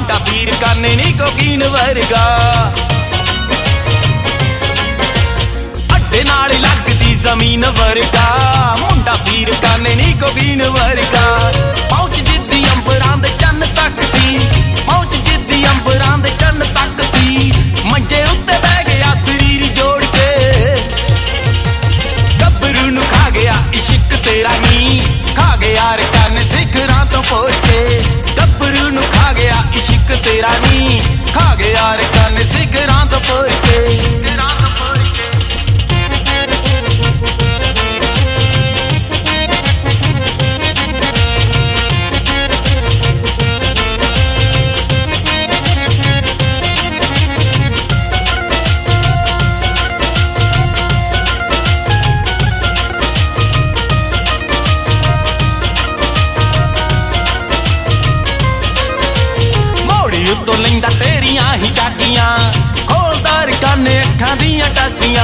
मुंडा सीर करने नी कोकीन वर्गा अड्डे नाल लगदी जमीन वर्गा मुंडा सीर करने नी कोकीन वर्गा पहुंच जिद्दी अंबरां दे चन्न तक सी पहुंच जिद्दी अंबरां दे चन्न तक सी मंजे उत्ते बह गया शरीर जोड़ के गब्बरू नू खा गया इश्क तेरा नी खा गया रे कन्न सिखरां तो पोर के गब्बरू नू खा गया इश्क तेरा नी खा गया रे कन्न सिखरां तो पोर के तो लैंदा तेरियां ही चाकियां खोलदार काने अखां दियां टाकियां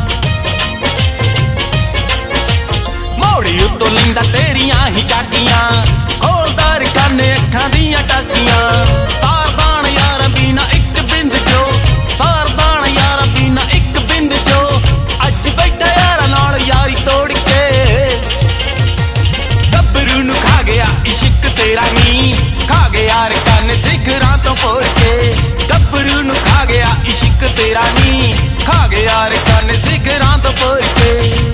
मोड़ी तो लैंदा तेरियां ही चाकियां खोलदार काने अखां दियां टाकियां सारदान यार बिना एक बिंद जो सारदान यार बिना एक बिंद जो अज बैठा यार नाल यारी तोड़ के गब्बरू नू खा गया इश्क तेरा नी खा गया रे कन्न सिखरां तो पोर के गब्बरू नू खा गया इश्क तेरा नी खा गया रे कन्न सिखरां तो पोर के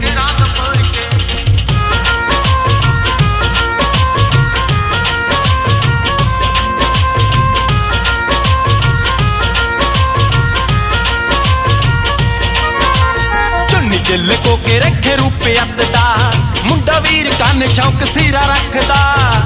चुन्नी चिल को के रखे रूपे अतदा मुंडा वीर कन्न चौक सिरा रखदा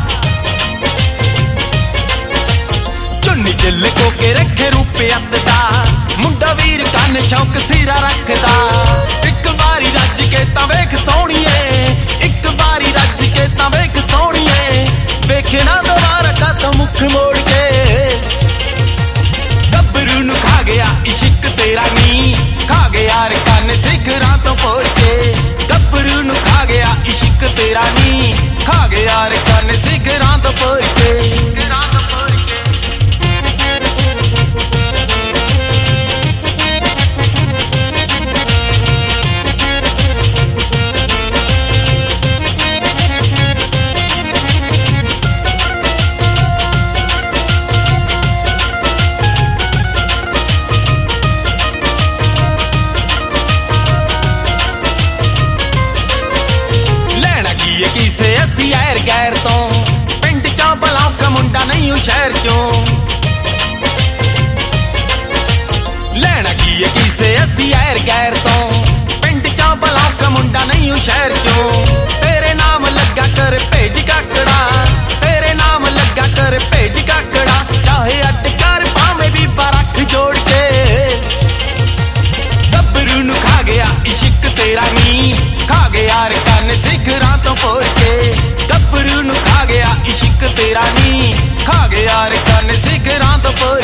चुन्नी चिल को के रखे रूपे अतदा मुंडा वीर कन्न चौक सिरा रखदा एक बारी रज के तां वेख सोहणीए एक बारी रज के तां वेख सोहणीए वेखे ना दोबारा कद मुख मोड़ के गब्बरू नू खा गया इश्क तेरा नी खा गया रे कन्न सिखरां तो पोर के गब्बरू नू खा गया इश्क तेरा नी खा गया रे कन्न सिखरां तो पोर के किसे असी ऐर गैर तो पिंड चों भला का मुंडा नहीं हूं शहर चों लेना की किसे असी ऐर गैर तो पिंड चों भला का मुंडा नहीं हूं शहर चों तेरे नाम लगा कर भेज काकड़ा तेरे नाम लगा कर भेज काकड़ा चाहे अटकार पावे भी बरख जोड़ के गब्बरू नू खा गया इश्क तेरा नी खा गया रे कन्न सिखरां तो पोर के गब्बरू नू खा गया इश्क तेरा नी खा गया रे कन्न सिखरां तो पोर